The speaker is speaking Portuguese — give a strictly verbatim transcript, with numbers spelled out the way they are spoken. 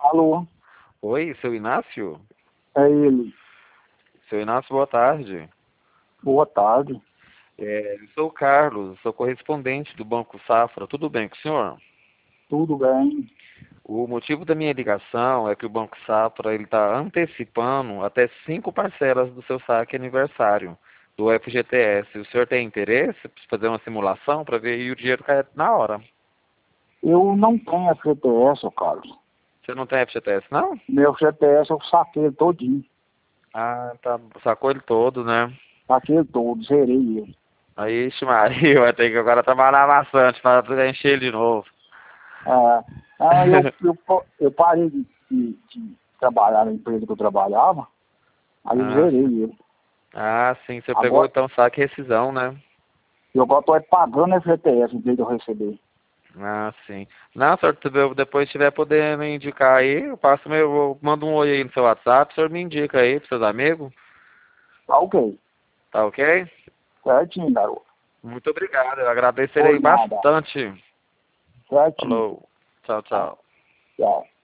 Alô, Oi, seu Inácio? é ele. Seu Inácio, boa tarde. Boa tarde. É, eu sou o Carlos, sou correspondente do Banco Safra. Tudo bem com o senhor? Tudo bem? O motivo da minha ligação é que o Banco Safra ele está antecipando até cinco parcelas do seu saque aniversário do F G T S. O senhor tem interesse para fazer uma simulação para ver e o dinheiro cair na hora? Eu não tenho F G T S, ô Carlos. Você não tem F G T S, não? Meu F G T S eu saquei ele todinho. Ah, tá. Sacou ele todo, né? Saquei ele todo, zerei ele. Aí, ixi, Maria, vai ter que agora trabalhar bastante para encher ele de novo. É, ah, eu, eu, eu parei de, de, de trabalhar na empresa que eu trabalhava, aí eu Ah, zerei sim. ele. Ah, sim, você pegou Agora, então saque e rescisão, né? eu agora estou pagando F G T S em vez de eu receber. Ah, sim. Não, senhor, se eu depois estiver podendo indicar aí, eu passo meu, eu mando um oi aí no seu WhatsApp, o senhor me indica aí pros seus amigos, Tá ok. tá ok? Certinho, garoto. Muito obrigado, eu agradecerei Por nada. bastante. Certinho. Falou, tchau, Tá. tchau. Tchau.